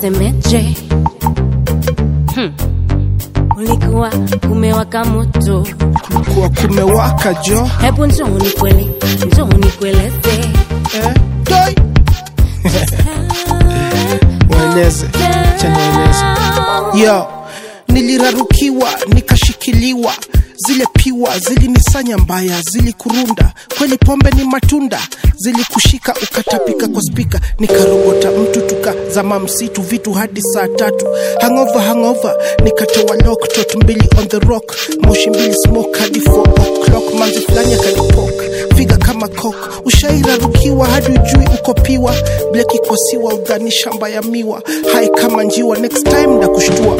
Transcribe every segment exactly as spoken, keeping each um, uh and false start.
nisemeje? Hmm. Ulikuwa kumewaka moto. Kulikuwa kumewaka jo. Hebu njoo nikweli, njoo nikueleze. Eh, doi. Mweleze, cha mweleze. Yo, nilirarukiwa, nikashikiliwa. Zile piwa, zilinisanya mbaya, zilikurunda. Kweli pombe ni matunda, zilikushika ukatapika kwa spika. Nikarogota mtu tukazama msitu, vitu hadi saa tatu. Hangover, hangover, nikatoa lock, tot mbili on the rock. Moshi mbili smoke hadi four o'clock. Manzi fulani akanipoka, figa kama cock. Ushairarukiwa hadi ujui uko piwa. Bleki kwa siwa, udhani shamba ya miwa. Hai kama njiwa, next time na kushtua.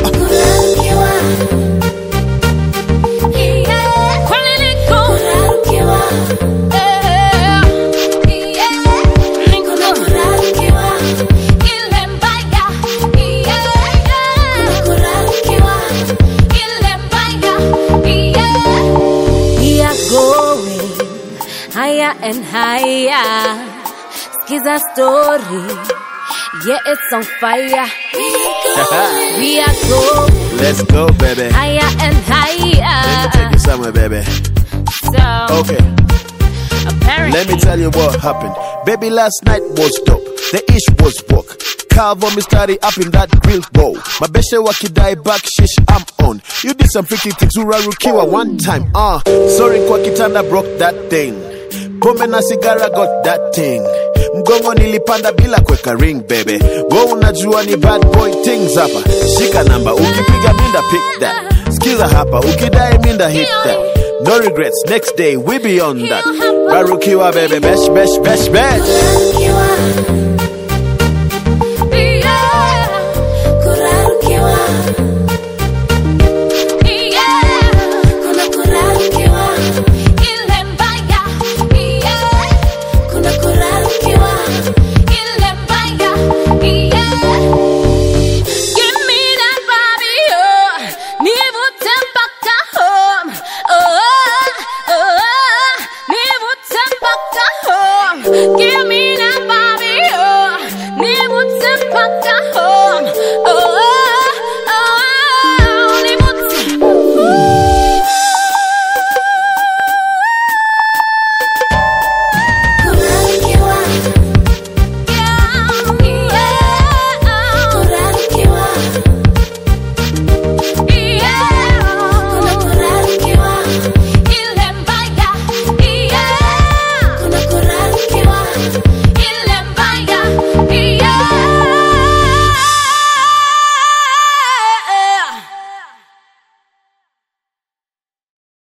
Higher and higher, skiza story, yeah it's on fire. We are go, let's go baby. Higher and higher. Let me take you somewhere baby. So, okay. Apparently. Let me tell you what happened. Baby, last night was dope. The ish was work. Carve on me started up in that grill bowl. My beshe wakidai back shish I'm on. You did some freaky things urarukiwa one time. Ah, uh, sorry kwa kitanda broke that thing. Pombe na sigara got that thing. Mgongo nilipanda bila kweka ring baby. Go unajua ni bad boy things hapa. Shika namba ukipiga minda pick that. Skiza hapa ukidai minda hit that. No regrets, next day we be on that. Rarukiwa baby, besh besh besh besh.